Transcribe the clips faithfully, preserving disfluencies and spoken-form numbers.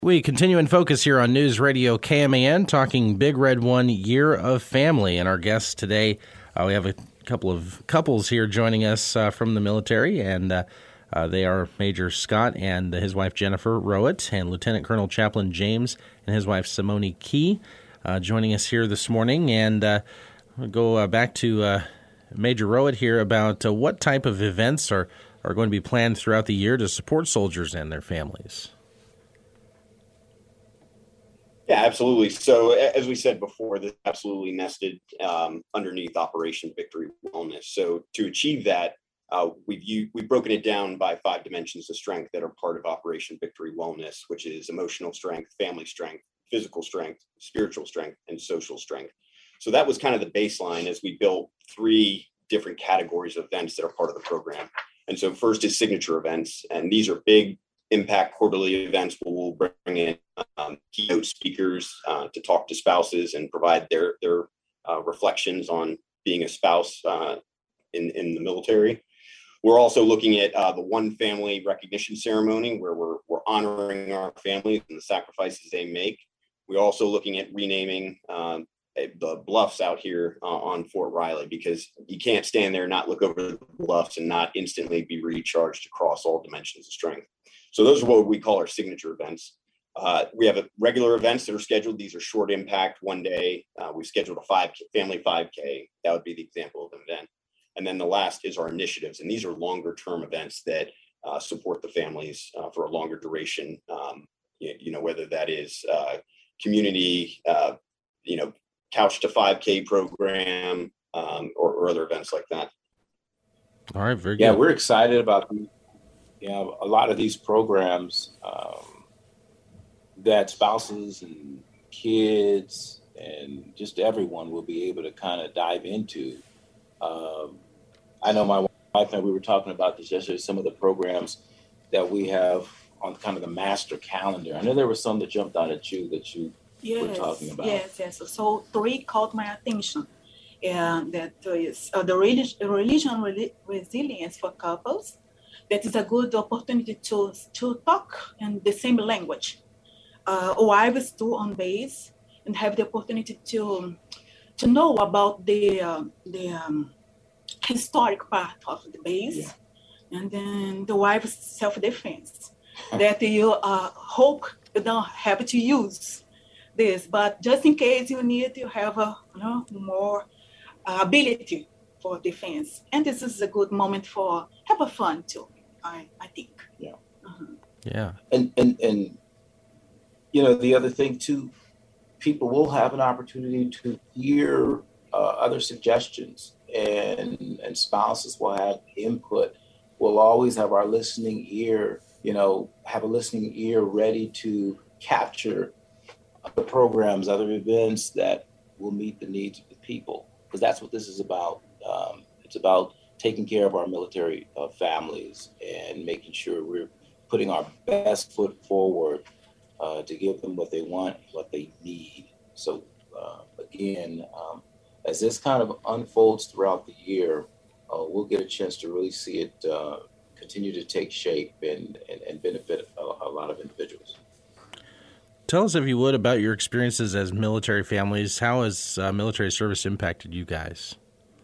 We continue in focus here on News Radio K M A N, talking Big Red One Year of Family. And our guests today, uh, we have a couple of couples here joining us uh, from the military, and uh, uh, they are Major Scott and his wife Jennifer Rowett, and Lieutenant Colonel Chaplain James and his wife Simone Key, uh, joining us here this morning. And uh, we'll go uh, back to uh, Major Rowett here about uh, what type of events are, are going to be planned throughout the year to support soldiers and their families. Yeah, absolutely. So as we said before, this absolutely nested um, underneath Operation Victory Wellness. So to achieve that, uh, we've u- we've broken it down by five dimensions of strength that are part of Operation Victory Wellness, which is emotional strength, family strength, physical strength, spiritual strength, and social strength. So that was kind of the baseline as we built three different categories of events that are part of the program. And so first is signature events, and these are big impact quarterly events where we'll bring in um, keynote speakers uh, to talk to spouses and provide their their uh, reflections on being a spouse uh, in, in the military. We're also looking at uh, the One Family Recognition Ceremony, where we're, we're honoring our families and the sacrifices they make. We're also looking at renaming um, the bluffs out here uh, on Fort Riley, because you can't stand there and not look over the bluffs and not instantly be recharged across all dimensions of strength. So those are what we call our signature events. Uh, we have a regular events that are scheduled. These are short impact, one day. Uh, we've scheduled a five K, family five K. That would be the example of an event. And then the last is our initiatives. And these are longer term events that uh, support the families uh, for a longer duration. Um, you, you know, whether that is uh, community, uh, you know, couch to five K program um, or, or other events like that. All right, very good. Yeah, we're excited about the You know, a lot of these programs um, that spouses and kids and just everyone will be able to kind of dive into. Um, I know my wife and we were talking about this yesterday, some of the programs that we have on kind of the master calendar. I know there were some that jumped out at you that you yes, were talking about. Yes, yes. So three caught my attention. And that is uh, the religion, religion re- resilience for couples. That is a good opportunity to, to talk in the same language. Uh, wives do on base and have the opportunity to to know about the uh, the um, historic part of the base, yeah. And then the wife's self-defense. That you uh, hope you don't have to use this, but just in case you need to have a you know more uh, ability for defense, and this is a good moment for have a fun too. I, I think. Yeah. Uh-huh. Yeah. And, and, and, you know, the other thing too, people will have an opportunity to hear uh, other suggestions, and, and spouses will have input. We'll always have our listening ear, you know, have a listening ear ready to capture other programs, other events that will meet the needs of the people, because that's what this is about. Um, it's about taking care of our military uh, families and making sure we're putting our best foot forward uh, to give them what they want, what they need. So uh, again, um, as this kind of unfolds throughout the year, uh, we'll get a chance to really see it uh, continue to take shape and, and, and benefit a, a lot of individuals. Tell us, if you would, about your experiences as military families. How has uh, military service impacted you guys?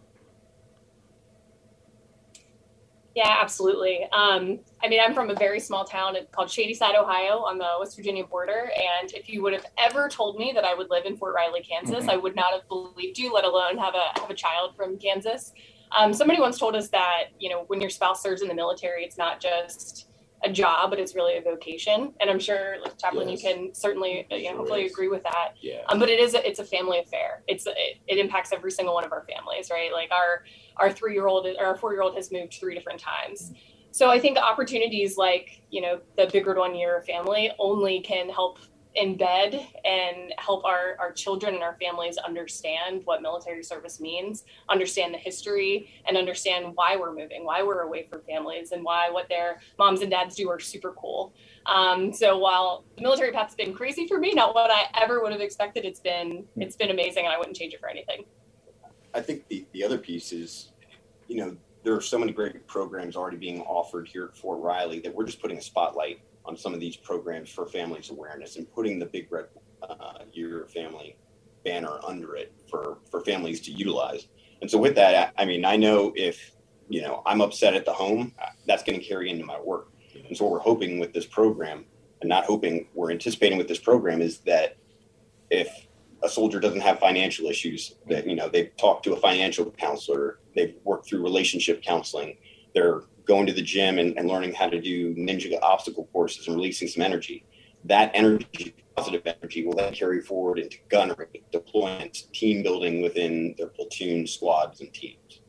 Yeah, absolutely. Um, I mean, I'm from a very small town called Shadyside, Ohio, on the West Virginia border. And if you would have ever told me that I would live in Fort Riley, Kansas, mm-hmm. I would not have believed you, let alone have a have a child from Kansas. Um, somebody once told us that, you know, when your spouse serves in the military, it's not just a job, but it's really a vocation. And I'm sure, like, Chaplain, yes. you can certainly, you know, sure hopefully is. agree with that. Yeah. Um, but it is, a, it's a family affair. It's, it, it impacts every single one of our families, right? Like our, our three-year-old or our four-year-old has moved three different times. So I think opportunities like, you know, the Big Red One Year Family only can help embed and help our, our children and our families understand what military service means, understand the history, and understand why we're moving, why we're away from families, and why what their moms and dads do are super cool. Um, so while the military path's been crazy for me, not what I ever would have expected, it's been it's been amazing, and I wouldn't change it for anything. I think the, the other piece is, you know, there are so many great programs already being offered here at Fort Riley that we're just putting a spotlight on some of these programs for families awareness and putting the Big Red uh, Year of Family banner under it for, for families to utilize. And so with that, I, I mean, I know if, you know, I'm upset at the home, that's going to carry into my work. And so what we're hoping with this program, and not hoping, we're anticipating with this program, is that if a soldier doesn't have financial issues, that, you know, they've talked to a financial counselor, they've worked through relationship counseling, they're going to the gym and, and learning how to do ninja obstacle courses and releasing some energy. That energy, positive energy, will then carry forward into gunnery, deployments, team building within their platoon, squads, and teams.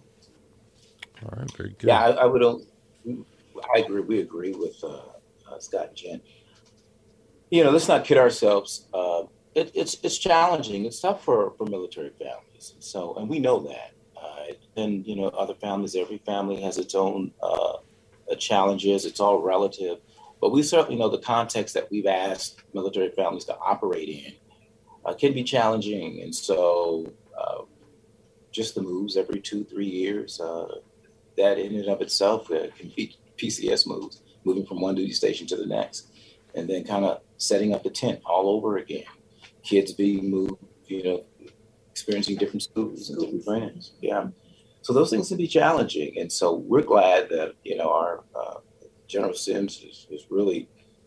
All right, very good. Yeah, I, I would. I agree. We agree with uh, uh, Scott and Jen. You know, let's not kid ourselves. Uh, it, it's it's challenging. It's tough for, for military families. So, and we know that. Uh, and you know, other families. Every family has its own uh, challenges. It's all relative. But we certainly know the context that we've asked military families to operate in uh, can be challenging. And so, uh, just the moves every two, three years. Uh, that in and of itself uh, can be P C S moves, moving from one duty station to the next, and then kind of setting up the tent all over again. Kids being moved, you know, experiencing different schools and different friends. Yeah. So those things can be challenging. And so we're glad that, you know, our uh, General Sims has, has really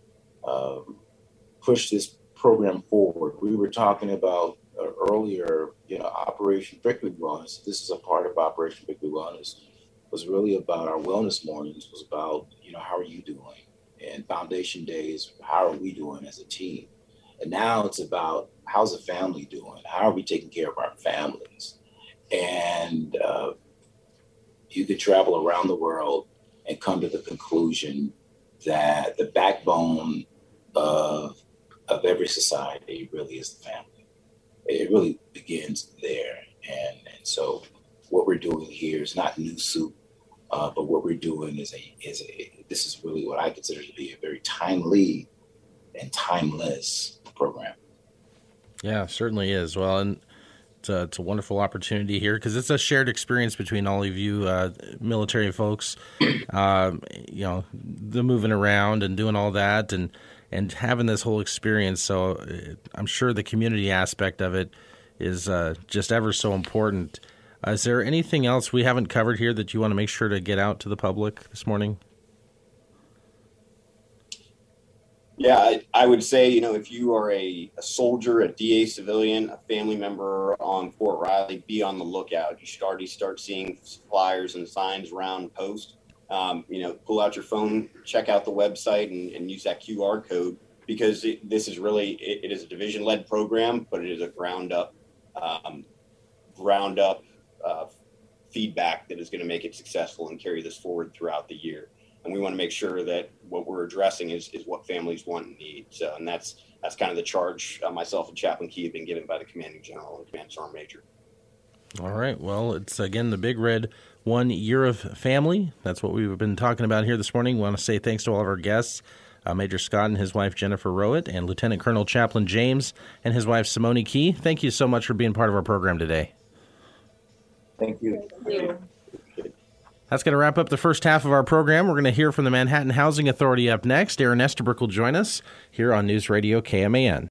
um, pushed this program forward. We were talking about uh, earlier, you know, Operation Victory Wellness. This is a part of Operation Victory Wellness. Was really about our wellness mornings, was about, you know, how are you doing? And Foundation Days, how are we doing as a team? And now it's about how's the family doing? How are we taking care of our families? And uh, you could travel around the world and come to the conclusion that the backbone of, of every society really is the family. It really begins there. And, and so what we're doing here is not new soup, uh, but what we're doing is a is a this is really what I consider to be a very timely and timeless program. Yeah, certainly is. Well, and it's a, it's a wonderful opportunity here because it's a shared experience between all of you uh, military folks. Um, you know, the moving around and doing all that, and and having this whole experience. So uh, I'm sure the community aspect of it is uh, just ever so important. Uh, is there anything else we haven't covered here that you want to make sure to get out to the public this morning? Yeah, I, I would say, you know, if you are a, a soldier, a D A civilian, a family member on Fort Riley, be on the lookout. You should already start seeing flyers and signs around post. Um, you know, pull out your phone, check out the website, and, and use that Q R code, because it, this is really, it, it is a division-led program, but it is a ground-up, um, ground-up uh, feedback that is going to make it successful and carry this forward throughout the year. And we want to make sure that what we're addressing is, is what families want and need. So, and that's that's kind of the charge uh, myself and Chaplain Key have been given by the commanding general and command sergeant major. All right. Well, it's, again, the Big Red One Year of Family. That's what we've been talking about here this morning. We want to say thanks to all of our guests, uh, Major Scott and his wife, Jennifer Rowett, and Lieutenant Colonel Chaplain James and his wife, Simone Key. Thank you so much for being part of our program today. Thank you. Thank you. That's going to wrap up the first half of our program. We're going to hear from the Manhattan Housing Authority up next. Aaron Estabrook will join us here on News Radio K M A N.